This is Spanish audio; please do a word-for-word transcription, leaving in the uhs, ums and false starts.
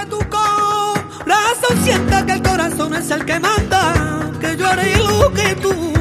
que tu corazón sienta que el corazón es el que manda, que yo haré lo que tú